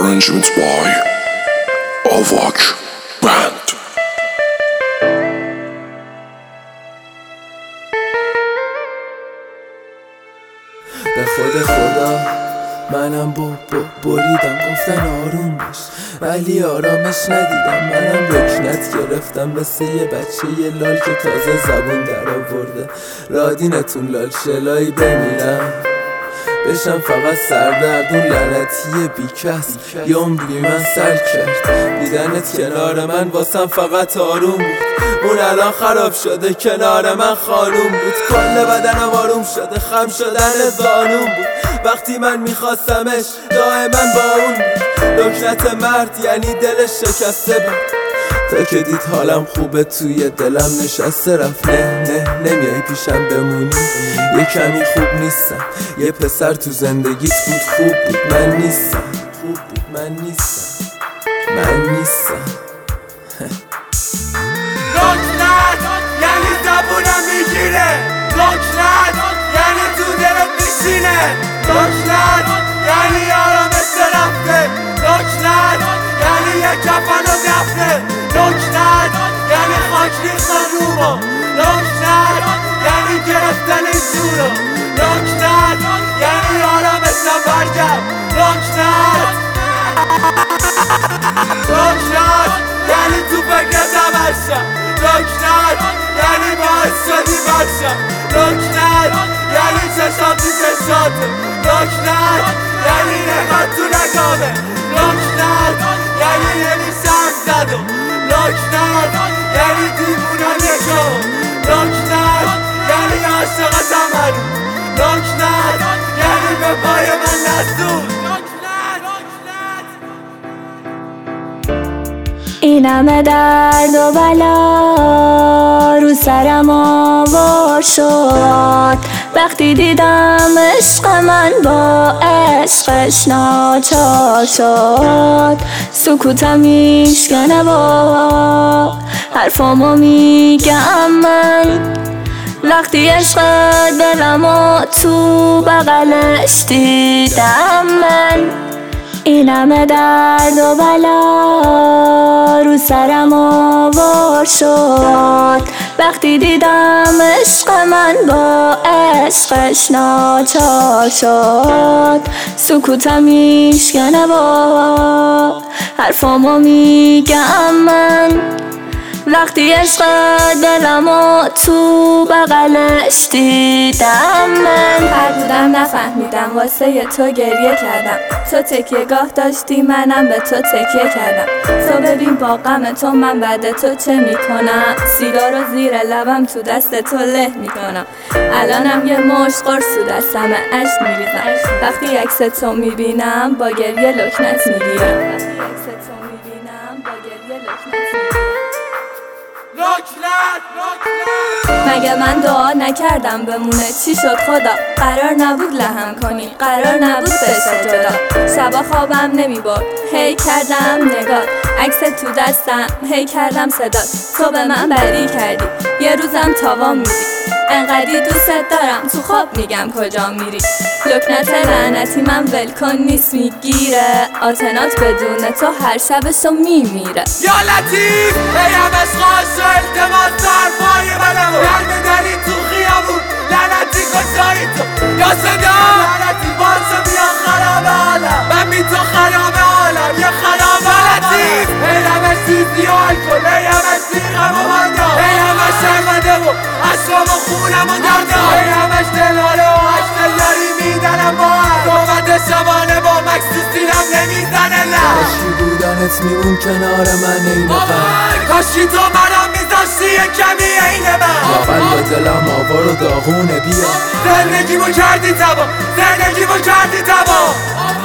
Arrangements by Avak Band. به خود خدا منم بریدم، گفتن آروم باش ولی آرامش ندیدم. منم رکنت گرفتم مثل یه بچه یه لال که تازه زبون در آورده. رادینتون لال شلایی بمیرم بشم فقط سردردون لعنتی بیکس. یه عمری من سر کرد دیدنت کنار من واسم فقط آروم بود. اون الان خراب شده کنار من خانوم بود. کل بدنم آروم شده خم شدن زانوم بود. وقتی من میخواستمش دائما با اون بود. لکنت مرد یعنی دلش شکسته بود. تا که دید حالم خوبه توی دلم نشسته رفت. نه نمیای پیشم بمونی، یه کمی خوب نیستم. یه پسر تو زندگیت بود خوب بود، من نیستم. خوب بود من نیستم، من نیستم. لکنت یعنی زبونم میگیره، لکنت یعنی تو دلت میشینه، لکنت یعنی آرامش رفته، لکنت یعنی یه کفن و دفنه، لکنت یعنی خاک ریختن روما، لکنت یعنی گرفتن این جورا، لکنت یعنی آرامشم برگرد، لکنت یعنی تو فکرتم هرشم، لکنت یعنی باعث شدی برشم، لکنت یعنی چشم تو چشاته، لکنت یعنی نگاه تو نگاهه، لکنت یعنی نمیشم زدم، لکنت یعنی دیوونه نگاه، لکنت یعنی عاشقتم هنوز، لکنت یعنی به پای من نزدود. این همه درد و بلا رو سرم آوار شد وقتی دیدم عشق من با عشقش ناچار شد. سکوتم میشکنه با حرفامو میگم من وقتی عشق دلمو تو بغلش دیدم من. این همه درد و بلا رو سرم آوار شد وقتی دیدم عشق من با عشقش ناچار شد. سکوتم میشکنه با حرفامو میگم من وقتی عشق دلمو تو بغلش دیدم من. هر بودم نفهمیدم واسه تو گریه کردم، تو تکیه گاه داشتی منم به تو تکیه کردم. تو ببین با غم تو من بعد تو چه میکنم، سیگارو زیر لبم تو دست تو له میکنم. الانم یه مشت قرص تو دستم عشق میریزم وقتی عکس تو میبینم با گریه لکنت میگیرم. مگه من دعا نکردم بمونه چی شد خدا؟ قرار نبود لهم کنی، قرار نبود بشه جدا. شبا خوابم نمیبرد هی کردم نگاه، عکس تو دستم هی کردم صدا. تو به من بدی کردی یه روزم تاوان میدی، انقدی دوست دارم تو خواب میگم کجا میری. لکنت لعنتی من ولکن نیست میگیره، آتنات بدون تو هر شبشو میمیره. یا لطیف هیم اشقاش و التماس طرفای منمو گرم دلی تو خیابون لعنتی کجایی تو، یا صدا لعنتی باشو بیا خراب عالم، من بی تو خراب عالم یه خراب لطیف هیم سیزی و الکل هیم سیغم و ماندا هیم شرمده و اشرام و خونم و دردا هیم دلاره و دلاری میدنم با هم صحبت شبانه با مکس سینم نمیزنه لح. کاشکی بودنت میمون کنار من این قلب، کاشکی تو منم میذاشتی یه کمی عین من. یا قلب دلم آوار و داغونه بیا، زندگیمو کردی تبا، زندگیمو کردی تبا.